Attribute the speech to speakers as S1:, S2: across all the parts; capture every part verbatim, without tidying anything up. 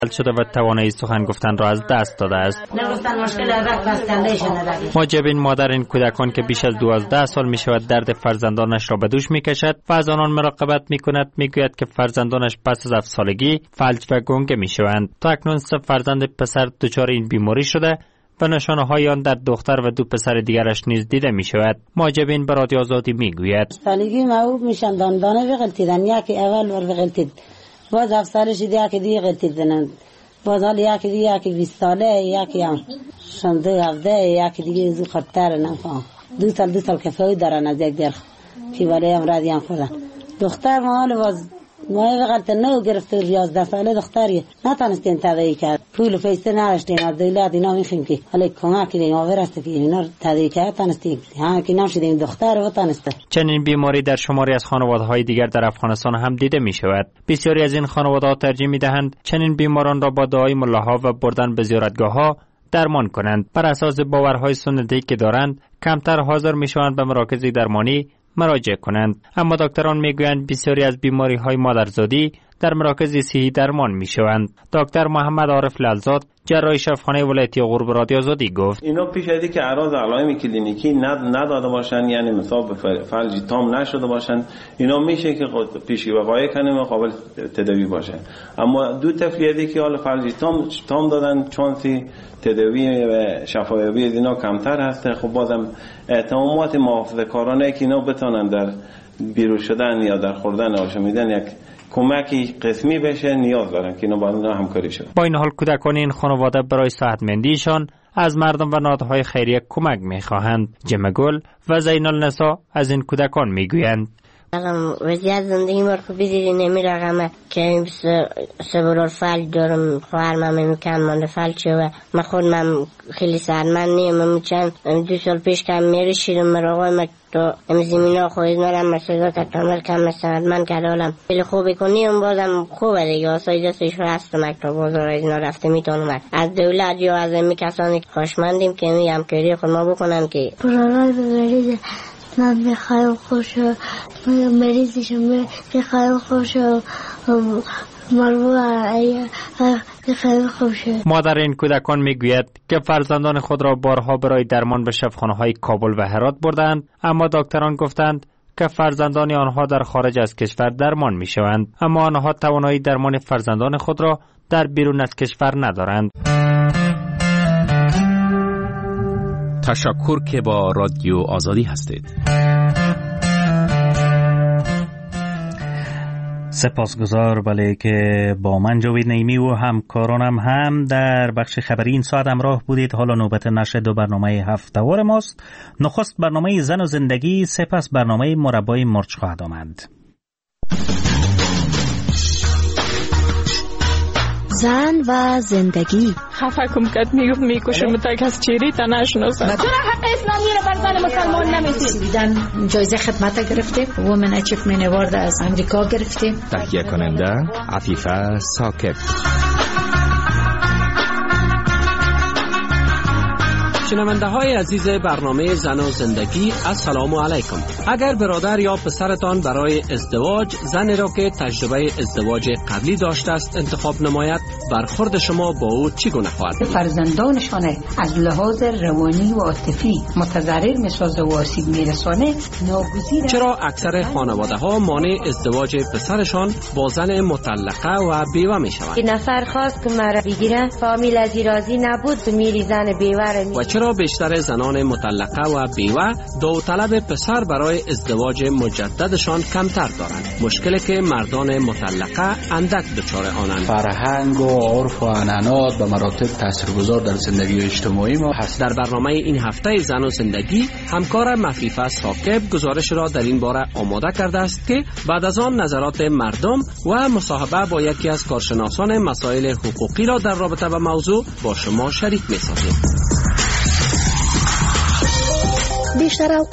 S1: شده و توانایی سخن گفتن را از دست داده است. ماجبین مادر این کودکان که بیش از دوازده سال می شود درد فرزندانش را به دوش می کشد و از آنان مراقبت می کند، می گوید که فرزندانش پس از هفت سالگی فلج و گنگه می شوند. تا اکنون سه فرزند پسر دچار این بیماری شده و نشانه های آن در دختر و دو پسر دیگرش نیز دیده می شود. ماجبین به رادیو آزادی می گوید
S2: سالگی معروف میشن دان دانه بغلتیدن، یکی اول ور بغلتید، باز هفت سالش یکی دیگه غلتیدن، باز حال یکی دیگه یکی بیست ساله، یکی هم شنده هفته، یکی دیگه زو خطر نفهم دو سال دو سال کفایی دارن از یک در پیواله هم رادی هم خوردن. دختر ما حال باز ما غلط نو گرفته یازده ساله دختریه، نتونستیم تداوی کرد، پول و پیسه نداشتیم از دولت اینا میخیم که حالا کمک دیم آورسته که اینا تداوی کرد تونستیم ها که نشدیم دختر و تونسته.
S1: چنین بیماری در شماری از خانواده‌های دیگر در افغانستان هم دیده می شود. بسیاری از این خانواده‌ها ترجیح می‌دهند چنین بیماران را با دعای ملاها و بردن به زیارتگاه‌ها درمان کنند. بر اساس باورهای سنتی که دارند کمتر حاضر می‌شوند به مراکز درمانی مراجعه کنند. اما دکتران میگویند بسیاری از بیماری‌های مادرزادی در مراکز صحی درمان میشوند. دکتر محمد عارف لالزاد جراح شفاخانه ولایتی غرب رادیو آزادی گفت
S3: اینا پیش از اینکه اعراض علائم کلینیکی نداده باشن، یعنی مثلا به فلج تام نشده باشن، اینا میشه که پیشگیری وقایع کنیم و قابل تداوی باشه. اما دو تفلیتی که حالا فلج تام تام دادن چانسی تداوی و شفایابی از اینا کمتر هسته. خب بازم اعتمادات محافظه‌کارانه که اینا بتونن در بیرون شدن یا در خوردن آشامیدن یک کمکی قسمی بشه نیاز دارن که اینا با اینا همکاری شد.
S1: با این حال کودکان این خانواده برای صحتمندیشان از مردم و نهادهای خیریه کمک میخواهند. جمع گل و زین النساء از این کودکان میگویند
S4: الان وضعیت زندگی ما رو بدید نمی رقمه که سبرار فلج دارم، خواهرم هم کم مانده فلج و من خودم خیلی سرمند نیم. من چند دو سال پیش که میری شیرم مراقای ما تو زمین ها خواهید مرم مسئولات اکتامل کم مسئولت من کردالم خیلی خوبی کنیم بازم خوبه دیگه. آسایی دستش هست مکتب بازار اینا رفته میتونم از دولت یا از امی کسانی که خوشمندیم که می همکاری خود ما بکنن که
S5: پرارای ببرید من میخوایم خوش مریضیشم میخوایم خوش
S1: مادر این کودکان میگوید که فرزندان خود را بارها برای درمان به شفاخانه‌های کابل و هرات بردند، اما دکتران گفتند که فرزندان آنها در خارج از کشور درمان میشوند، اما آنها توانایی درمان فرزندان خود را در بیرون از کشور ندارند.
S6: تشکر که با رادیو آزادی هستید.
S7: سپاسگزار بله که با من جاوید نعیمی و همکارانم هم در بخش خبری این ساعت همراه بودید. حالا نوبت نشر دو برنامه هفته‌وار ماست. نخست برنامه زن و زندگی، سپس برنامه مربای مرچ خواهد آمد.
S8: زن و زندگی.
S9: خفه کم کت میگفت میکشم تا کس چیری تا نشناسم.
S10: چرا حق اسلامی رو بر زن مسلمان نمیدید؟
S11: دیدن جایزه خدمت گرفتیم، وومن اچیومنت اوارد از امریکا گرفتیم.
S6: تهیه کننده عفیفه ساکت.
S12: شنونده های عزیز برنامه زن و زندگی، السلام علیکم. اگر برادر یا پسرتان برای ازدواج زنی را که تجربه ازدواج قبلی داشته است انتخاب نماید، برخورد شما با او چگونه خواهد؟
S11: فرزندانشان از لحاظ روانی و عاطفی متضرر می‌سازه و آسیب می‌رسانه، ناگزیر.
S12: چرا اکثر خانواده ها مانع ازدواج پسرشان با زن مطلقه و بیوه می‌شوند؟
S13: این نفر خواست که مرا بگیره، فامیل از راضی نبود، میری زن بیوه
S12: و چرا بیشتر زنان مطلقه و بیوه داوطلب پسر برای ازدواج مجددشان کمتر دارند؟ مشکلی که مردان مطلقه اندک دچار آنند.
S14: فرهنگ و عرف و عنعنات به مراتب تاثیرگذار در زندگی اجتماعی ما هست.
S12: در برنامه این هفته زن و زندگی همکار مفیفه ثاقب گزارش را در این باره آماده کرده است که بعد از آن نظرات مردم و مصاحبه با یکی از کارشناسان مسائل حقوقی را در رابطه با موضوع با شما شریک می‌سازیم.
S8: بیشتر اوقات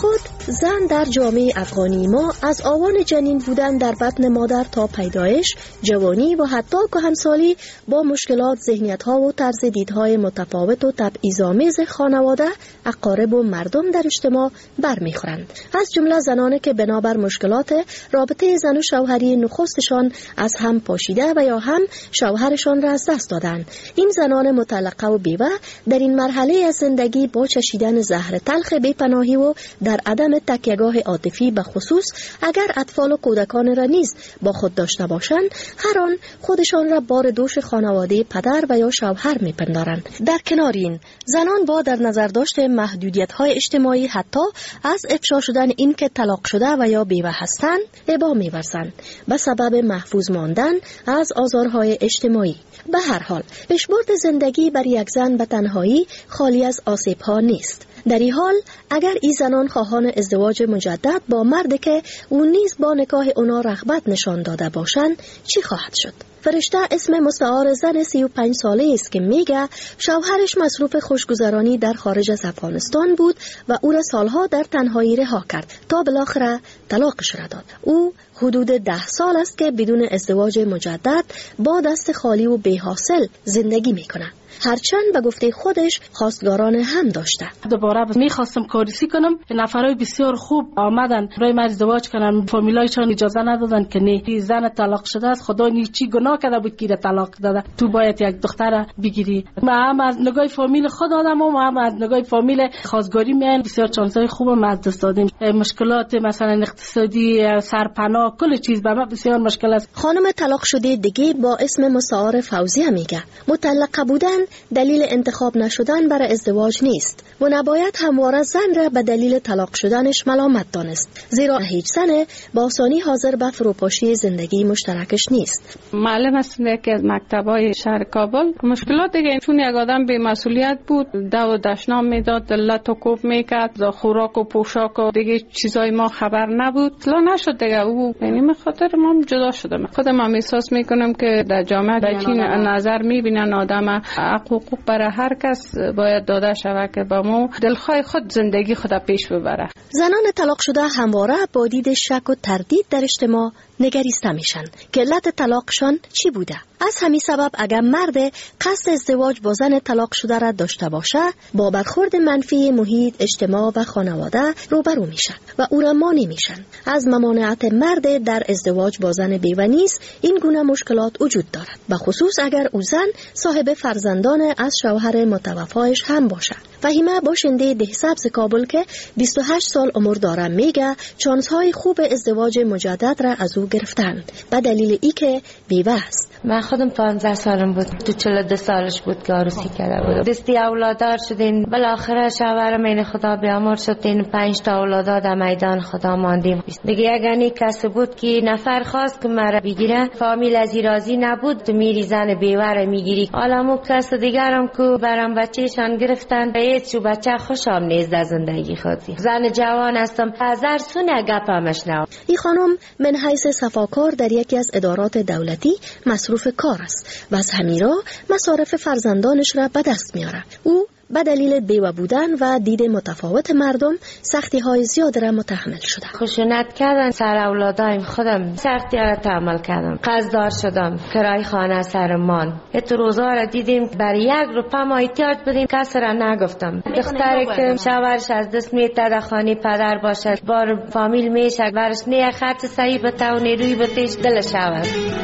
S15: زن در جامعه افغانی ما از آوان جنین بودن در بطن مادر تا پیدایش، جوانی و حتی کهنسالی با مشکلات، ذهنیت‌ها و طرز دیدهای متفاوت و تبعیض‌آمیز خانواده، اقارب و مردم در اجتماع برمیخورند. از جمله زنانی که بنابر مشکلات رابطه زن و شوهری نخستشان از هم پاشیده و یا هم شوهرشان را از دست دادند. این زنان مطلقه و بیوه در این مرحله از زندگی با چشیدن زهر تلخ بی‌پناهی و در عدم تکیهگاه عاطفی به خصوص اگر اطفال و کودکان را نیز با خود داشته باشند، هر آن خودشان را بار دوش خانواده پدر و یا شوهر میپندارند. در کنار این، زنان با در نظر داشت محدودیت‌های اجتماعی حتی از افشا شدن این که طلاق شده و یا بیوه هستند ابا می‌ورزند به سبب محفوظ ماندن از آزارهای اجتماعی. به هر حال پیشبرد زندگی بر یک زن به تنهایی خالی از آسیب‌ها نیست. در این حال اگر این زنان خواهان ازدواج مجدد با مردی که او نیز با نکاح اونا رغبت نشان داده باشند چی خواهد شد؟ فرشته اسم مستعار زن سی و پنج ساله است که میگه شوهرش مصروف خوشگذرانی در خارج از افغانستان بود و او را سالها در تنهایی رها کرد تا بالاخره طلاقش را داد. او حدود ده سال است که بدون ازدواج مجدد با دست خالی و بی‌حاصل زندگی میکنه. هرچند به گفته خودش خواستگاران هم داشته.
S16: دوباره میخواستم کاریسی کنم که نفرای بسیار خوب آمدن برای من ازدواج کنن، فامیلایشان اجازه ندادن که نه، زن طلاق شده است، خدا نی چی گناه کرده بود که طلاق داده، تو باید یک دختر بگیری. ما هم از نگاه فامیل خود آدم و هم از نگاه فامیل خواستگاری میان بسیار چانسای خوب ما از دست دادیم. مشکلات مثلا اقتصادی، سرپناه، کل چیز به ما بسیار مشکل است.
S15: خانم طلاق شده دیگه با اسم مستعار فوزیه میگه مطلقه بودن دلیل انتخاب نشدن برای ازدواج نیست و نباید همواره زن را به دلیل طلاق شدنش ملامت دانست، زیرا هیچ زن با آسانی حاضر به فروپاشی زندگی مشترکش نیست.
S17: معلم هستم که از مکتبای شهر کابل مشکلات دیگه، چون یک آدم بی مسئولیت بود، دو و دشنام میداد، دلت و کوب میکرد، خوراک و پوشاک و دیگه چیزای ما خبر نبود، اصلا نشد دیگه. او یعنی به خاطر ما جدا شدم. خودم هم احساس میکنم که در جامعه به چین نظر میبینن آدم حقوق برای هر کس باید داده شود که با ما دلخواه خود زندگی خود پیش ببره.
S15: زنان طلاق شده همواره با دید شک و تردید در اجتماع نگریسته میشن که علت طلاقشان چی بوده. از همین سبب اگر مرد قصد ازدواج با زن طلاق شده را داشته باشه، با برخورد منفی محیط، اجتماع و خانواده روبرو میشن و او را مانع میشن. از ممانعت مرد در ازدواج با زن بیوه نیز این گونه مشکلات وجود دارد، به خصوص اگر او زن صاحب فرزندان از شوهر متوفایش هم باشه. فهیمه باشنده دهسبز کابل که بیست و هشت سال عمر داره میگه چانس های خوب ازدواج مجدد را از او گرفتند به دلیل ای که بیوه است.
S13: من خودم پانزده سالم بود، تو چهل و دو سالش بود که عروسی کرده بود. دستی اولادار شدین، بالاخره شوهرم این خدا بیامر شد، این پنج تا اولادار در میدان خدا ماندیم. دیگه اگه کسی بود که نفر خواست که مرا بگیره، فامیل از راضی نبود، تو میری زن بیوه را میگیری. حالا مو کس دیگرم که برام بچه‌شان گرفتن، هیچ و بچه خوشم نیست در زندگی خودی. زن جوان هستم، هزار سونه گپمش نو.
S15: این خانم من حیث صفاکار در یکی از ادارات دولتی مصروف کار است و از همین راه مصارف فرزندانش را به دست میاره. او به دلیل بیوه بودن و دید متفاوت مردم سختی های زیاد را متحمل شده.
S13: خشونت کردن سر اولادایم، خودم سختی را تحمل کردم. قرضدار شدم، کرای خانه سرمان. ات روزا را دیدیم برای یک روپا ما احتیاج بودیم، کس را نگفتم. دختری که شوهرش از دست میته در خانه پدر باشد، بار فامیل میشه، برش نه خط صحیح بتاونه روی بتش دل شود.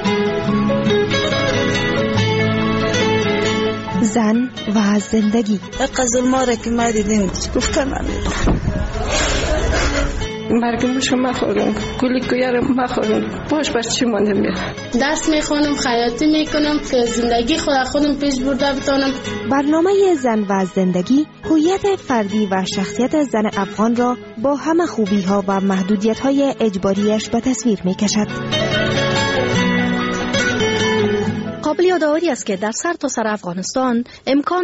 S8: زن و زندگی.
S18: قزل ماره که ما دیدیم گفتم
S9: مرگم شما خوردم، گلی کویارم ما خوردم، باش بر چی مانده میره.
S19: درس میخونم، خیاطی میکنم که زندگی خود خودم پیش برده بتونم.
S8: برنامه زن و زندگی هویت فردی و شخصیت زن افغان را با همه خوبی ها و محدودیت های اجباریش به تصویر میکشد.
S15: قابل یادآوری است که در سر تا سر افغانستان امکان داره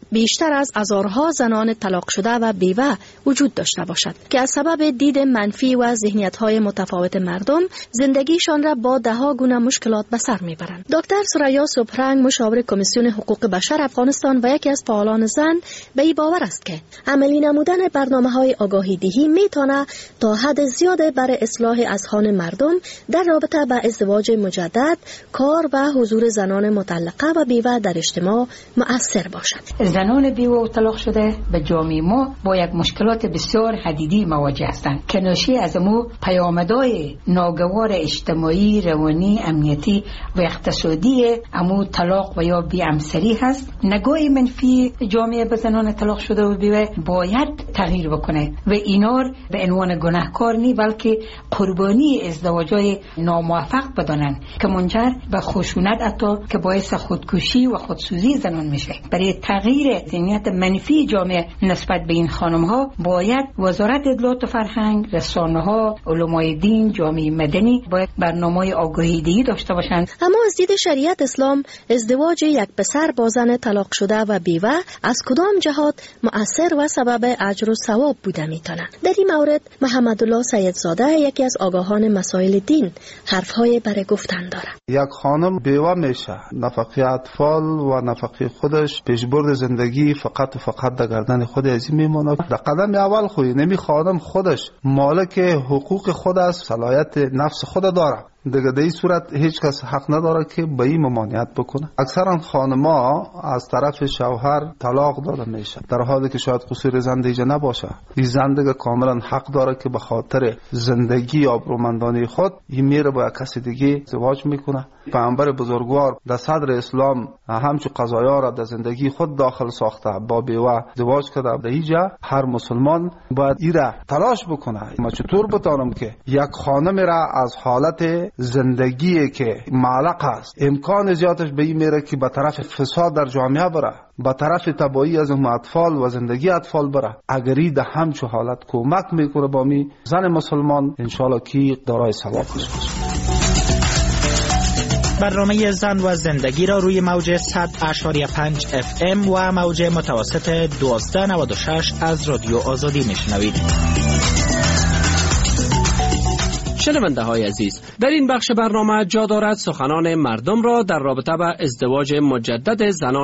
S15: بیشتر از هزارها زنان طلاق شده و بیوه وجود داشته باشد که از سبب دید منفی و ذهنیت‌های متفاوت مردم زندگیشان را با دهها گونه مشکلات به سر میبرند. دکتر سریا سپرنگ، مشاور کمیسیون حقوق بشر افغانستان و یکی از فعالان زن، به این باور است که عملی نمودن برنامه‌های آگاهی دهی میتونه تا حد زیاد بر اصلاح اذهان مردم در رابطه با ازدواج مجدد، کار و حضور زنان مطلقه و بیوه در اجتماع مؤثر باشد.
S11: زنان بیوه و طلاق شده به جامعه ما با یک مشکلات بسیار حدیدی مواجه هستند که ناشی از امو پیامدهای ناگوار اجتماعی، روانی، امنیتی و اقتصادی امو طلاق و یا بی‌همسری هست. نگاه منفی جامعه به زنان طلاق شده و بیوه باید تغییر بکنه و اینار به عنوان گناهکار نی بلکه قربانی ازدواج‌های ناموفق بدانند که منجر به خشونت حتی که باعث خودکشی و خودسوزی زنان میشه. برای تغییر ذهنیت منفی جامعه نسبت به این خانم‌ها باید وزارت اطلاعات و فرهنگ، رسانه‌ها، علمای دین، جامعه مدنی باید برنامه‌های آگاهی‌دهی داشته باشند.
S15: اما از دید شریعت اسلام ازدواج یک پسر با زن طلاق شده و بیوه از کدام جهات مؤثر و سبب اجر و ثواب بوده میتونه؟ در این مورد محمد الله سیدزاده، یکی از آگاهان مسائل دین، حرف‌های برای گفتن داره.
S20: یک خانم بیوه میشه، نفقه اطفال و نفقه خودش، پیشبرد زندگی فقط و فقط در گردن خود از این میمونه. در قدم اول خوی نمی خانم خودش مالک حقوق خود است، صلاحیت نفس خود داره. دیگه در این صورت هیچ کس حق نداره که به این ممانعت بکنه. اکثرا خانم‌ها از طرف شوهر طلاق داده میشه در حالی که شاید قصور زن دیگه نباشه. این زن دیگه کاملا حق داره که به خاطر زندگی آبرومندانه خود این میره با کسی دیگه ازدواج میکنه. پیامبر بزرگوار در صدر اسلام همچو قضایا را در زندگی خود داخل ساخته، با بیوه ازدواج کرده. در اینجا هر مسلمان باید این را تلاش بکنه. ما چطور بتانم که یک خانم را از حالت زندگی که معلق است امکان زیادش به این میره که به طرف فساد در جامعه بره، به طرف تباهی از اون اطفال و زندگی اطفال بره. اگری در همچو حالت کمک میکنه با می زن مسلمان، انشالله کی دارای ثواب باشه.
S21: برنامه زن و زندگی را روی موج صد اشاری پنج اف ام و موج متوسط دوازده نود و شش از رادیو آزادی میشنوید.
S12: شنونده های عزیز، در این بخش برنامه جا دارد سخنان مردم را در رابطه با ازدواج مجدد زنان